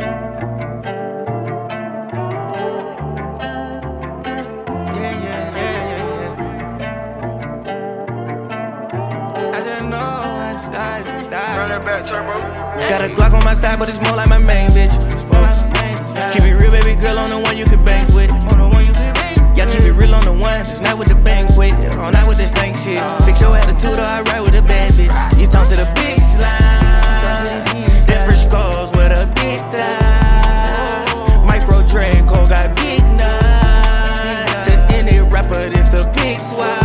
Got a Glock on my side, but it's more like my main bitch. Keep it real, baby girl, on the one you can bank with. Yeah, keep it real on the one, just not with the banquet. Not with this stank shit. Fix your attitude or I ride with a bad bitch. You talk to the big slime. Different scores with a big thigh. Micro Draco got big nuts. To any rapper, this a big swap.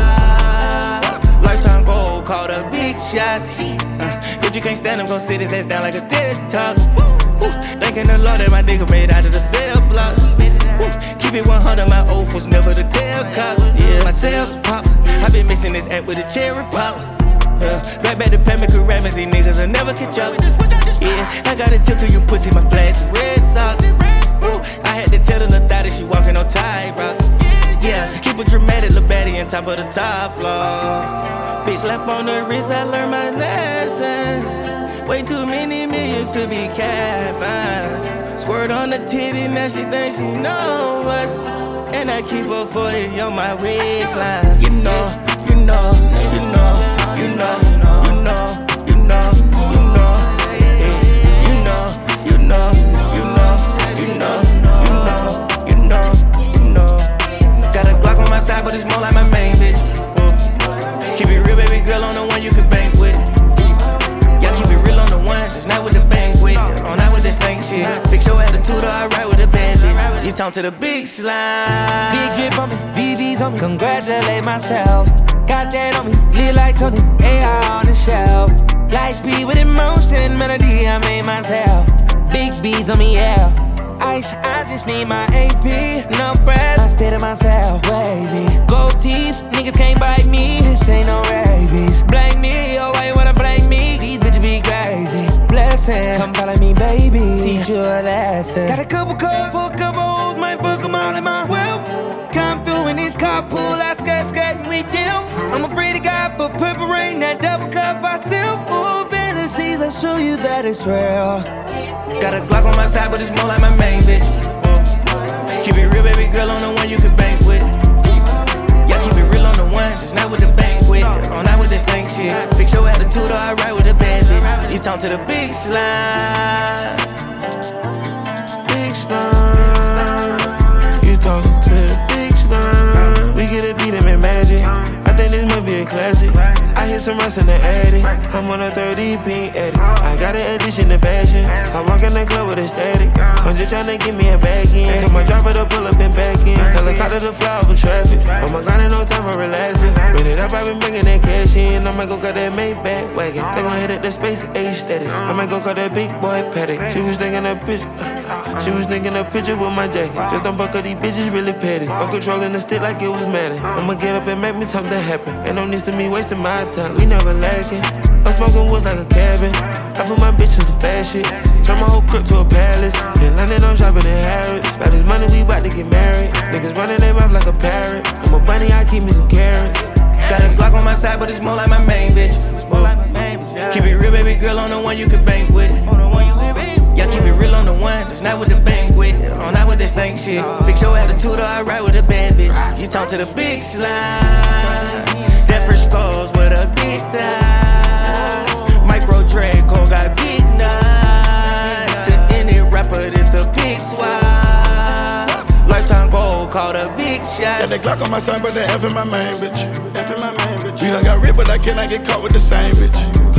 Lifetime goal called a big shot. If you can't stand him, gon' sit his ass down like a desktop. Thanking the Lord that my nigga made out of the cell block. Keep it 100, my oath was never to tell cops. Yeah, my sales pop. I been mixing this app with a cherry pop. Back to Pamela Karamas, these niggas will never catch up. Yeah, I got a tip to you pussy, my flash is red socks. I had to tell the little thotty she walking on tight rocks. Yeah, keep a dramatic little baddie on top of the top floor. Bitch slap on the wrist, I learned my lessons. Way too many millions to be capping. Squirt on the titty, now she think she know us. And I keep a 40 on my waistline. You know, you know, you know, you know, you know, you know, you know, you know, you know, you know, you know, you know, you know. Got a Glock on my side, but it's more like my main bitch. Keep it real, baby girl, on the one you can bank with. Yeah, keep it real on the one, just not with the banquet. Not with this stank shit. Fix your attitude or I ride with a bad bitch. You talk to the big slime. Big drip on me, BB's on me. Congratulate myself. Got that on me, live like Tony. AR on the shelf. Light speed with emotion, melody I made myself. Big B's on me, yeah. Ice, I just need my AP. No breath, I stay to myself, baby. Gold teeth, niggas can't bite me. This ain't no rabies. Blame me, oh why you wanna blame me? These bitches be crazy. Blessing, come follow me, baby. Teach you a lesson. Got a couple calls for a couple hoes, might fuck them all in my whip. Come through in this carpool, I skating with them. I'm a pretty guy for purple rain, that double cup I sip. Ooh, fantasies, I show you that it's real. Got a Glock on my side, but it's more like my main bitch. Keep it real, baby girl, on the one you can bank with. Yeah, keep it real on the one, just not with the banquet. Not with this stank shit. Fix your attitude or I ride with a bad bitch. You talk to the big slime. Big slime. You talk to the big slime. We get a beat him in magic. I think this might be a classic. I hit some rocks in the attic. I'm on a 30p edit. I got an addition to fashion. I walk in the club with a static. I'm just tryna get me a bag in. Tell my driver to pull up and back in. Helicopter to fly over traffic. Oh my God, ain't no time for relaxing. Run it up, I been bringing that cash in. I might go cut that Maybach wagon. They gon' hit at the space age status. I might go cut that big boy paddock. She was thinking a picture. She was thinking a picture with my jacket. Just don't buck up, these bitches really petty. I'm controlling the stick like it was Madden. I'ma get up and make me something happen. Ain't no need to me wasting my time. We never lacking. I'm smoking woods like a cabin. I put my bitch in some fast shit. Turn my whole crib to a palace. In London, I'm shopping in Harrods. Got this money, we bout to get married. Niggas running their mouth like a parrot. I'm a bunny, I keep me some carrots. Got a Glock on my side, but it's more like my main bitch. Keep it real, baby girl, on the one you can bank with. Yeah, keep it real on the one, just not with the banquet. Not with this stank shit. Fix your attitude or I ride with a bad bitch. You talk to the big slime. Different scores with a big thigh. Micro Draco got big nuts. To any rapper, this a big swap. Lifetime goal called a big shot. Got that Glock on my side, but the F in my main bitch. You done got ripped, but I cannot get caught with the same bitch.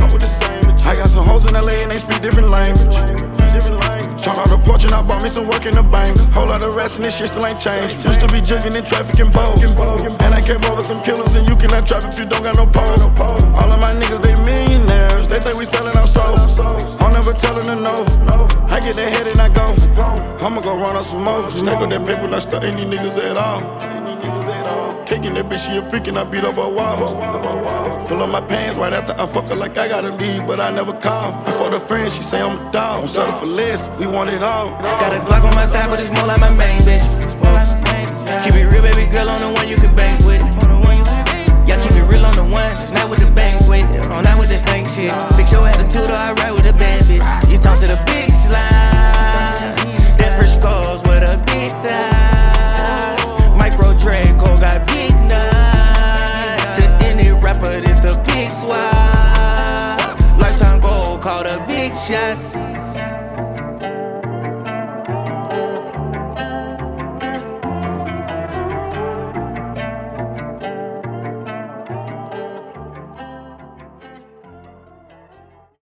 I got some hoes in LA and they speak different language. Turned on the porch and I bought me some work in the bank. Whole lot of rats and this shit still ain't changed. Used to be jugging in traffic and bows. And I came over some killers and you cannot trap if you don't got no pole. All of my niggas, they millionaires. They think we selling our souls. I'll never tell them to no. I get that head and I go. I'ma go run on some more. Stack up that paper, not stuck any niggas at all. Kicking that bitch, she a freak and I beat up her walls. Pull up my pants right after I fuck her like I gotta leave, but I never call. I fought a friend, she say I'm a dog. I'm settle for less, we want it all. Got a Glock on my side, but it's more like my main bitch. Keep it real, baby girl, on the one you can bank with. Yeah, keep it real on the one, just not with the banquet. Not with this stank shit. Fix your attitude or I ride with a bad bitch. You talk to the big slime. big shots.